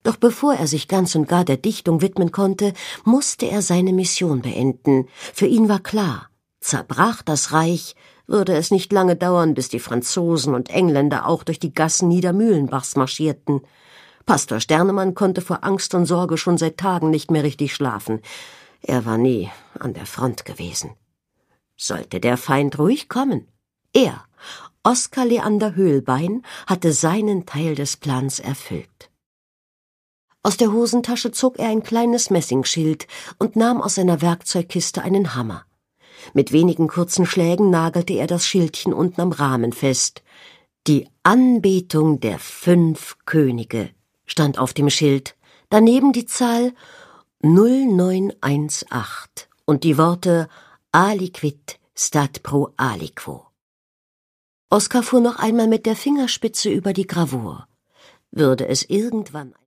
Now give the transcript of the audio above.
Doch bevor er sich ganz und gar der Dichtung widmen konnte, musste er seine Mission beenden. Für ihn war klar, zerbrach das Reich, würde es nicht lange dauern, bis die Franzosen und Engländer auch durch die Gassen Niedermühlenbachs marschierten. Pastor Sternemann konnte vor Angst und Sorge schon seit Tagen nicht mehr richtig schlafen. Er war nie an der Front gewesen. Sollte der Feind ruhig kommen? Er, Oskar Leander Höhlbein, hatte seinen Teil des Plans erfüllt. Aus der Hosentasche zog er ein kleines Messingschild und nahm aus seiner Werkzeugkiste einen Hammer. Mit wenigen kurzen Schlägen nagelte er das Schildchen unten am Rahmen fest. Die Anbetung der 5 Könige stand auf dem Schild, daneben die Zahl 0918 und die Worte Aliquid stat pro aliquo. Oskar fuhr noch einmal mit der Fingerspitze über die Gravur. Würde es irgendwann